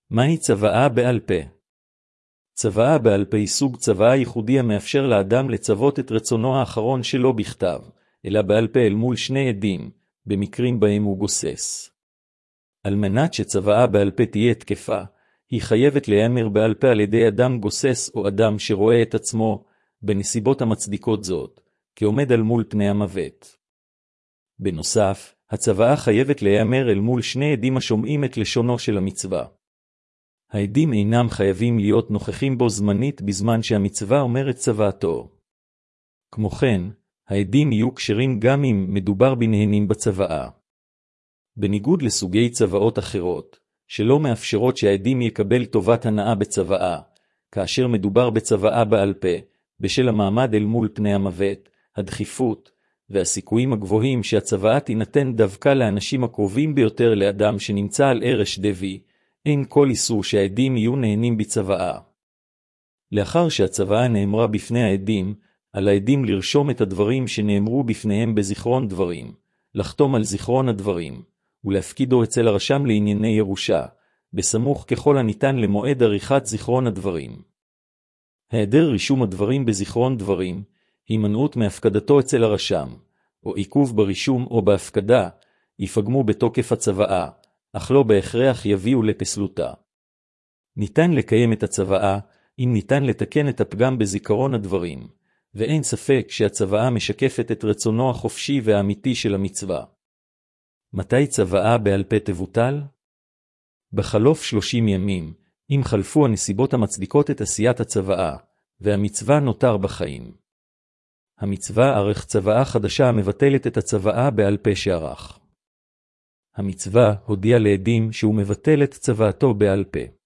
מהי צוואה בעל פה? צוואה בעל פה היא סוג צוואה ייחודי המאפשר לאדם לצוות את רצונו האחרון שלו בכתב, אלא בעל פה אל מול שני עדים, במקרים בהם הוא גוסס. על מנת שצוואה בעל פה תהיה תקפה, היא חייבת להיאמר בעל פה על ידי אדם גוסס או אדם שרואה את עצמו, בנסיבות המצדיקות זאת, כעומד על מול פני המוות. בנוסף, הצוואה חייבת להיאמר אל מול שני עדים השומעים את לשונו של המצווה. העדים אינם חייבים להיות נוכחים בו זמנית בזמן שהמצווה אומרת צוואתו. כמו כן, העדים יהיו כשרים גם אם מדובר בנהנים בצוואה. בניגוד לסוגי צוואות אחרות, שלא מאפשרות שהעדים יקבל טובת הנאה בצוואה, כאשר מדובר בצוואה בעל פה, בשל המעמד אל מול פני המוות, הדחיפות, והסיכויים הגבוהים שהצוואה תינתן דווקא לאנשים הקרובים ביותר לאדם שנמצא על ערש דבי, אין כל איסור שהעדים יהיו נהנים בצוואה. לאחר שהצוואה נאמרה בפני העדים, על העדים לרשום את הדברים שנאמרו בפניהם בזיכרון דברים, לחתום על זיכרון הדברים, ולהפקידו אצל הרשם לענייני ירושה, בסמוך ככל הניתן למועד עריכת זיכרון הדברים. היעדר רישום הדברים בזיכרון דברים, הימנעות מהפקדתו אצל הרשם, או עיכוב ברישום או בהפקדה, יפגמו בתוקף הצוואה, אך לא בהכרח יביאו לפסלותה. ניתן לקיים את הצוואה, אם ניתן לתקן את הפגם בזיכרון הדברים, ואין ספק שהצוואה משקפת את רצונו החופשי והאמיתי של המצווה. מתי צוואה בעל פה תבוטל? בחלוף 30 ימים, אם חלפו הנסיבות המצדיקות את עשיית הצוואה, והמצווה נותר בחיים. המצווה ערך צוואה חדשה המבטלת את הצוואה בעל פה שערך. המצווה הודיע לעדים שהוא מבטל את צוואתו בעל פה.